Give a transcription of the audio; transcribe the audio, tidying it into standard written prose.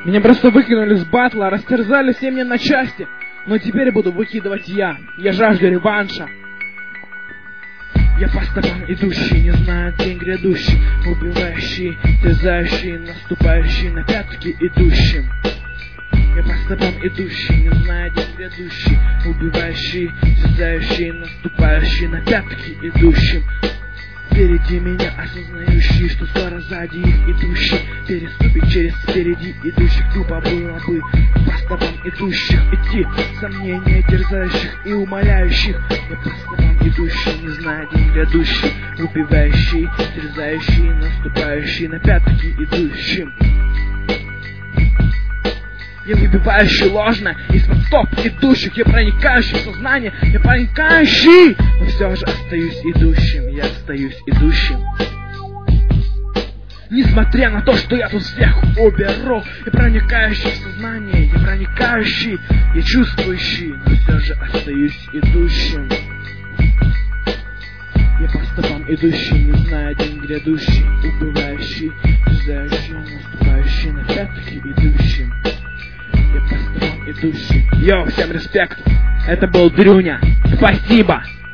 Меня просто выкинули с батла, растерзали все мне на части. Но теперь буду выкидывать я жажду реванша. Я по стопам идущий, не знаю день грядущий, убивающий, терзающий, наступающий на пятки идущим. Я по стопам идущий, не знаю день грядущий, убивающий, терзающий, наступающий на пятки идущим. Впереди меня осознающий, что скоро сзади их идущий переступить через впереди идущих. Тупо было бы по стопам идущих идти, сомнения терзающих и умоляющих. Я по стопам идущий, не зная день грядущий, убивающий, терзающий, наступающий на пятки идущим. Я выбивающий ложно из-под стоп идущих, я проникающий в сознание, я проникающий, но все же остаюсь идущим, я остаюсь идущим. Несмотря на то, что я тут всех уберу, я проникающий в сознание, я проникающий, я чувствующий, но все же остаюсь идущим. Я по стопам идущий, не зная день грядущий, убывающий, терзающий, наступающий на пятки идущим. Я по стопам идущий. Йоу, всем респект. Это был Дрюня. Спасибо.